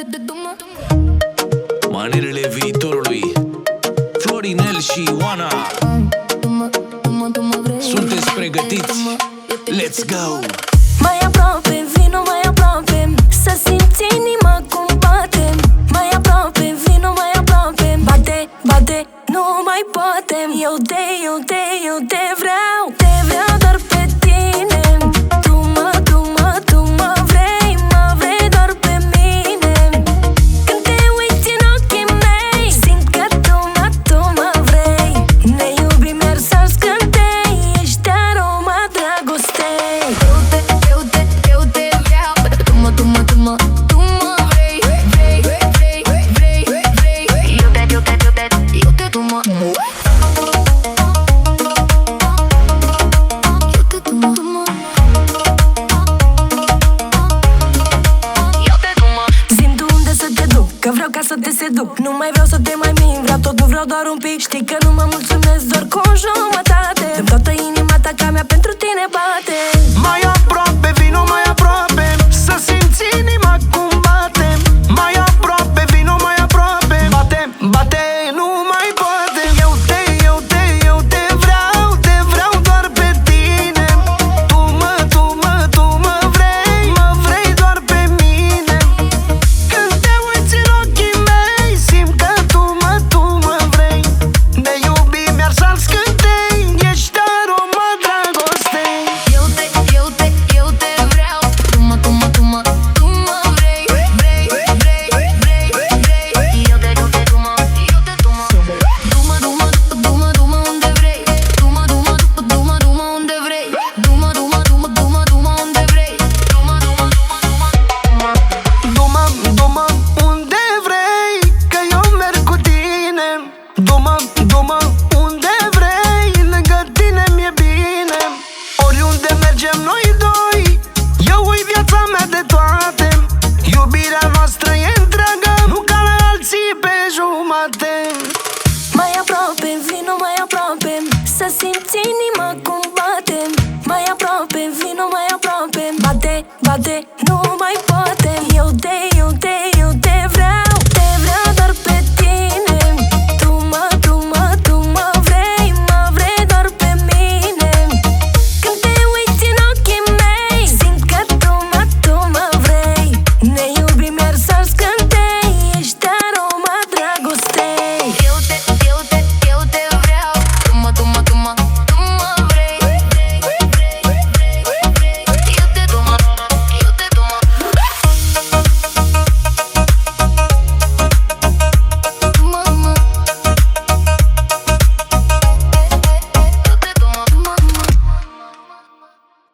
Manelele viitorului, Florinel și Ioana. Sunteți pregătiți? Let's go! Mai aproape, vino mai aproape, să simți inima cum bate. Mai aproape, vino mai aproape, bate, bate, nu mai poate. Eu te vreau doar pe tine. Tu mă vrei doar pe mine. Când te uiți în ochii mei, simt că tu mă vrei. Ne iubim iar sau scântei, ești aroma dragostei. Eu te vreau, tu mă vrei. Tu mă Zi-mi tu unde să te duc, că vreau ca să te seduc. Nu mai vreau să te mai min, vreau tot, nu vreau doar un pic. Știi că nu mă mulțumesc doar cu o jumătate. Dăm toată inima ta ca mea, pentru tine bate. Mai aproape, vino mai aproape, să simți inima cum bate. Mai aproape, vino mai aproape, bate, bate, nu mai poate. Eu te vreau doar pe tine. Tu mă vrei doar pe mine. Când te uiți în ochii mei, simt că tu mă vrei. Ne iubim iar s-ar scântei, ești aroma dragostei. Eu te vreau, tu mă vrei. Eu te Du-mă unde vrei. Du-mă unde vrei. Du-mă unde vrei. Du-mă unde vrei, că eu merg cu tine. Du-mă unde vrei, lângă tine mi-e bine. Oriunde mergem noi doi, eu uit viața mea de toate. Iubirea noastră e întreagă, nu ca la alții pe jumate. Mai aproape, vino mai aproape, să simți inima cum bate. Mai aproape, vino mai aproape, bate, bate, nu mai poate. Eu te